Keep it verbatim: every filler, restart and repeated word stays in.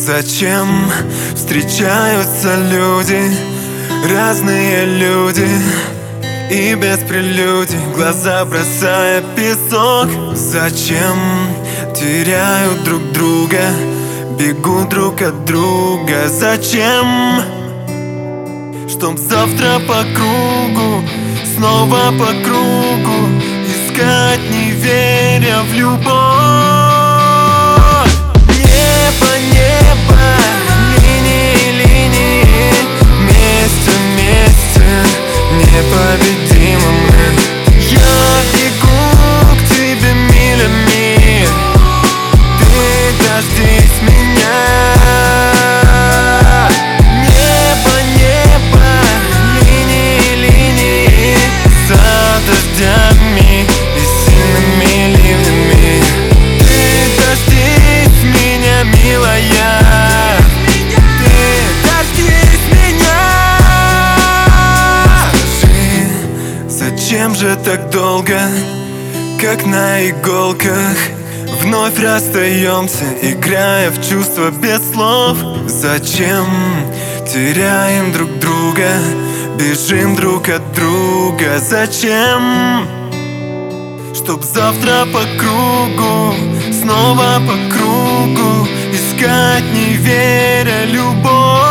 Зачем встречаются люди, разные люди, и без прелюдий, глаза бросая песок? Зачем теряют друг друга, бегут друг от друга? Зачем? Чтоб завтра по кругу, снова по кругу искать, не веря в любовь. Небо, небо, линии, линии, вместе, вместе, непобедимы мы. Я бегу к тебе, миля, миль, ты дождись меня. Небо, небо, линии, линии, за дождями и сильными ливнями. Ты дождись меня, милая, ты дождись меня. Скажи, зачем же так долго, как на иголках, вновь расстаемся, играя в чувства без слов? Зачем теряем друг друга, бежим друг от друга? Зачем? Чтоб завтра по кругу, снова по кругу искать, не веря, любовь.